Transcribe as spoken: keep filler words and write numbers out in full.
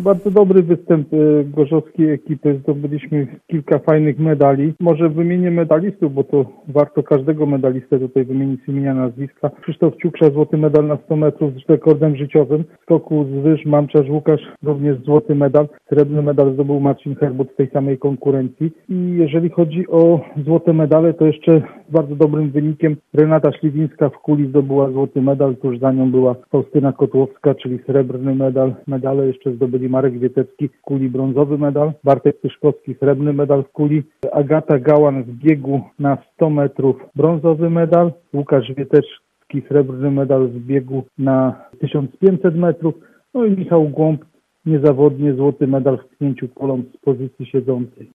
Bardzo dobry występ y, gorzowskiej ekipy. Zdobyliśmy kilka fajnych medali. Może wymienię medalistów, bo to warto każdego medalistę tutaj wymienić z imienia, nazwiska. Krzysztof Ciukrza, złoty medal na sto metrów z rekordem życiowym. W skoku z wyż Mamczarz Łukasz, również złoty medal. Srebrny medal zdobył Marcin Herbut w tej samej konkurencji. I jeżeli chodzi o złote medale, to jeszcze z bardzo dobrym wynikiem Renata Śliwińska w kuli zdobyła złoty medal. Tuż za nią była Faustyna Kotłowska, czyli srebrny medal. Medale jeszcze zdobyli Marek Wietecki w kuli, brązowy medal. Bartek Tyszkowski, srebrny medal w kuli. Agata Gałan w biegu na sto metrów, brązowy medal. Łukasz Wietecki, srebrny medal w biegu na tysiąc pięćset metrów. No i Michał Głąb niezawodnie złoty medal w pchnięciu kolą z pozycji siedzącej.